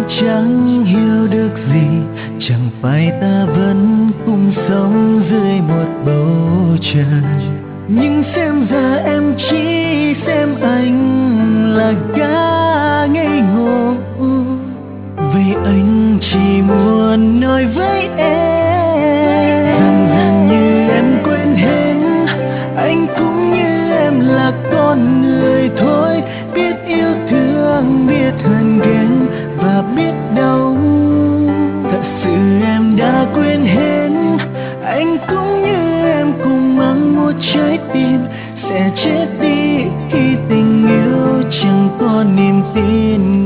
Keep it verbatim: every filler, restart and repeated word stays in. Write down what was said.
chẳng hiểu được gì, chẳng phải ta vẫn cùng sống dưới một bầu trời. Nhưng xem ra em chỉ xem anh là gã ngây ngô, vì anh chỉ muốn nói với em rằng dường như em quên hết, anh cũng như em là con người thôi, biết yêu thương, biết hờn ghen và biết đau. Thật sự em đã quên hết, anh cũng như em cùng mang một trái tim sẽ chết đi khi tình yêu chẳng có niềm tin.